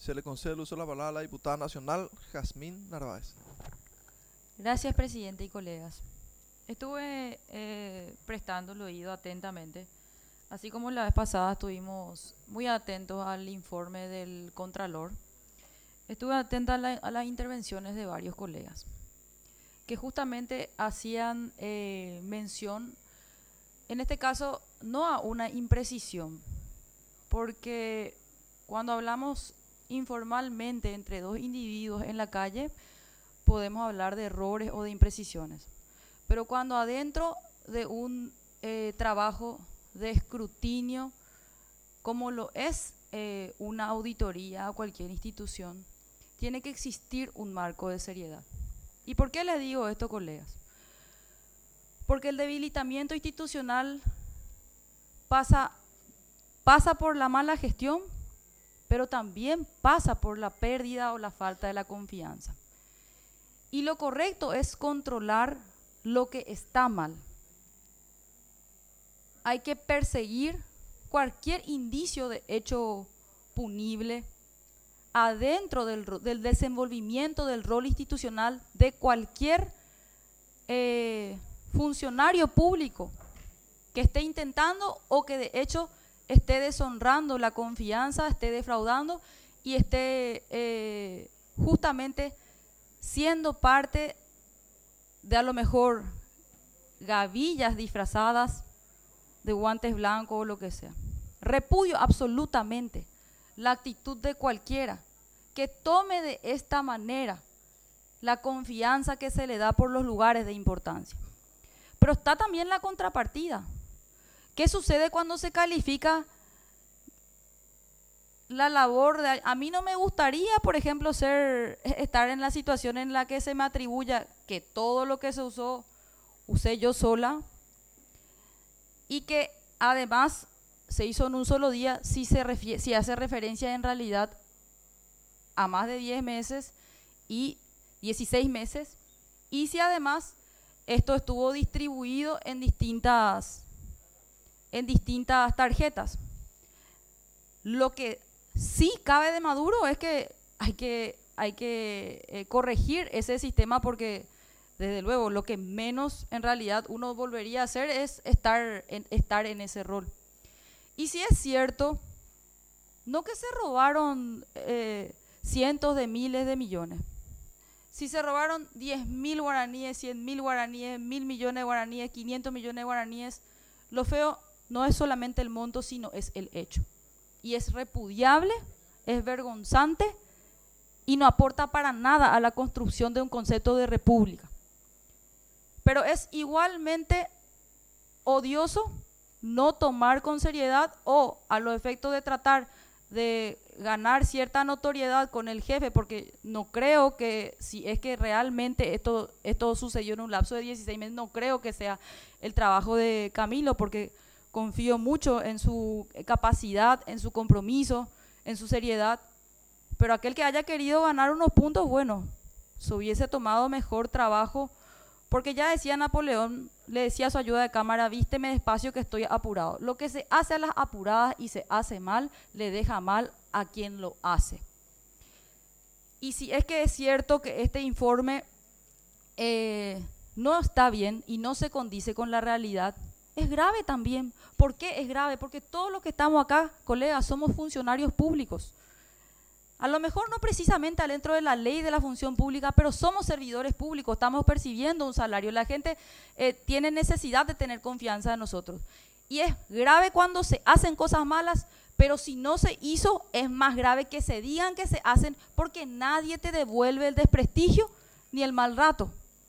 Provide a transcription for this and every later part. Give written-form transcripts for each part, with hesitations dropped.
Se le concede el uso de la palabra a la diputada nacional Jazmín Narváez. Gracias, presidente y colegas. Estuve prestando el oído atentamente, así como la vez pasada estuvimos muy atentos al informe del Contralor. Estuve atenta a las intervenciones de varios colegas, que justamente hacían mención, en este caso, no a una imprecisión, porque cuando hablamos informalmente entre dos individuos en la calle, podemos hablar de errores o de imprecisiones. Pero cuando adentro de un trabajo de escrutinio, como lo es una auditoría o cualquier institución, tiene que existir un marco de seriedad. ¿Y por qué les digo esto, colegas? Porque el debilitamiento institucional pasa por la mala gestión, pero también pasa por la pérdida o la falta de la confianza. Y lo correcto es controlar lo que está mal. Hay que perseguir cualquier indicio de hecho punible adentro del desenvolvimiento del rol institucional de cualquier funcionario público que esté intentando o que de hecho esté deshonrando la confianza, esté defraudando y esté justamente siendo parte de a lo mejor gavillas disfrazadas de guantes blancos o lo que sea. Repudio absolutamente la actitud de cualquiera que tome de esta manera la confianza que se le da por los lugares de importancia. Pero está también la contrapartida. ¿Qué sucede cuando se califica la labor de... A mí no me gustaría, por ejemplo, estar en la situación en la que se me atribuya que todo lo que se usé yo sola y que además se hizo en un solo día si hace referencia en realidad a más de 10 meses y 16 meses y si además esto estuvo distribuido en distintas tarjetas. Lo que sí cabe de Maduro es que hay que corregir ese sistema porque desde luego lo que menos en realidad uno volvería a hacer es estar en ese rol. Y si es cierto, no que se robaron cientos de miles de millones. Si se robaron 10.000 guaraníes, 100.000 guaraníes, 1.000 millones de guaraníes, 500 millones de guaraníes, lo feo no es solamente el monto, sino es el hecho. Y es repudiable, es vergonzante y no aporta para nada a la construcción de un concepto de república. Pero es igualmente odioso no tomar con seriedad o a los efectos de tratar de ganar cierta notoriedad con el jefe, porque no creo que, si es que realmente esto sucedió en un lapso de 16 meses, no creo que sea el trabajo de Camilo, porque confío mucho en su capacidad, en su compromiso, en su seriedad, pero aquel que haya querido ganar unos puntos, bueno, se hubiese tomado mejor trabajo, porque ya decía Napoleón, le decía a su ayuda de cámara, vísteme despacio que estoy apurado. Lo que se hace a las apuradas y se hace mal, le deja mal a quien lo hace. Y si es que es cierto que este informe no está bien y no se condice con la realidad, es grave también. ¿Por qué es grave? Porque todos los que estamos acá, colegas, somos funcionarios públicos. A lo mejor no precisamente dentro de la ley de la función pública, pero somos servidores públicos, estamos percibiendo un salario. La gente tiene necesidad de tener confianza en nosotros. Y es grave cuando se hacen cosas malas, pero si no se hizo, es más grave que se digan que se hacen, porque nadie te devuelve el desprestigio ni el mal rato.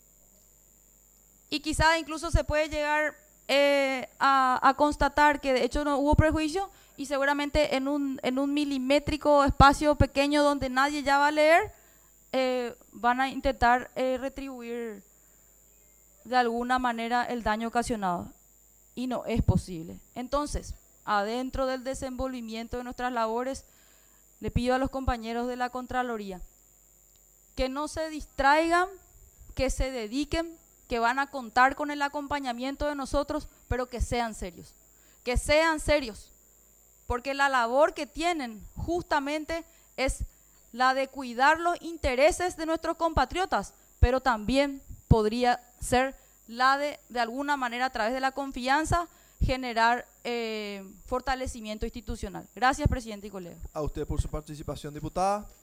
Y quizá incluso se puede llegar a constatar que de hecho no hubo prejuicio, y seguramente en un milimétrico espacio pequeño donde nadie ya va a leer, van a intentar retribuir de alguna manera el daño ocasionado. Y no es posible. Entonces, adentro del desenvolvimiento de nuestras labores, le pido a los compañeros de la Contraloría que no se distraigan, que se dediquen, que van a contar con el acompañamiento de nosotros, pero que sean serios. Que sean serios. Porque la labor que tienen justamente es la de cuidar los intereses de nuestros compatriotas, pero también podría ser la de alguna manera, a través de la confianza, generar fortalecimiento institucional. Gracias, presidente y colega. A usted por su participación, diputada.